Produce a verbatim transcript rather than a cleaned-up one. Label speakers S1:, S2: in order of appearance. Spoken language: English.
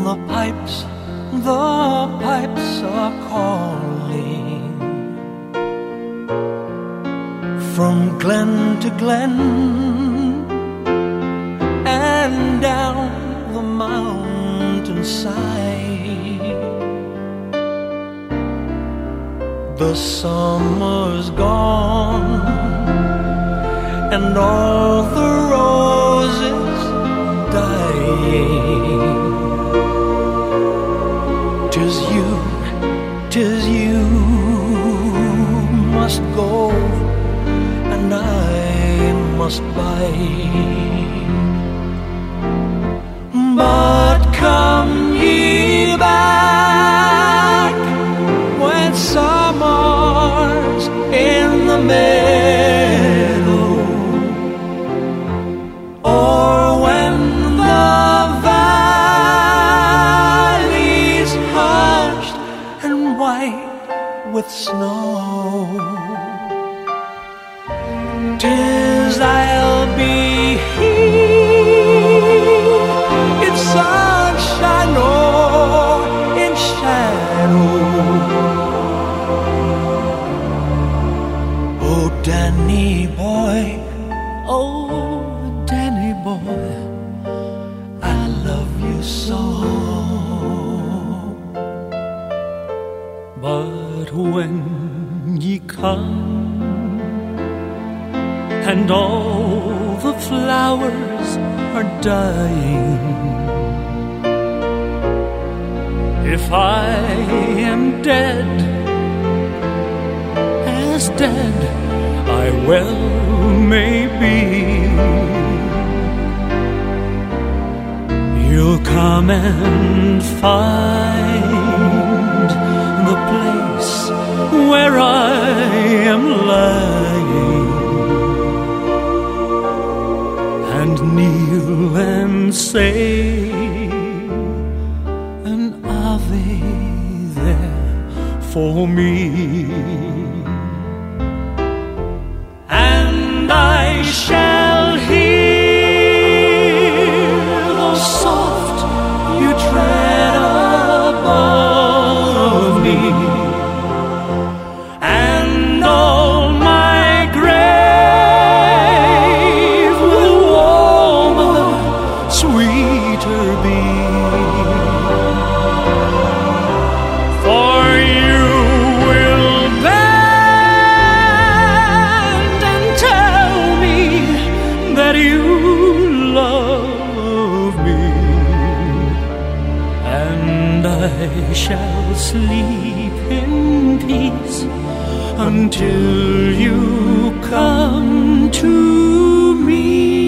S1: the pipes, the pipes are calling from glen to glen and down the mountainside. The summer's gone and all the roses dying. 'Tis you, 'tis you must go, and I must bide. But come ye back when summer's in the meadow, or when the valley's hushed and white with snow. 'Tis I'll be here in sunshine or in shadow. Oh, Danny boy, oh, Danny boy, I love you so.
S2: But when ye come and all the flowers are dying, if I am dead, as dead I well may be, you'll come and find the place where I am lying, and kneel and say an Ave there for me. And I shall hear the soft you tread above me, and all my grave will warmer, sweeter be. For you will bend and tell me that you love me, and I shall sleep in peace until you come to me.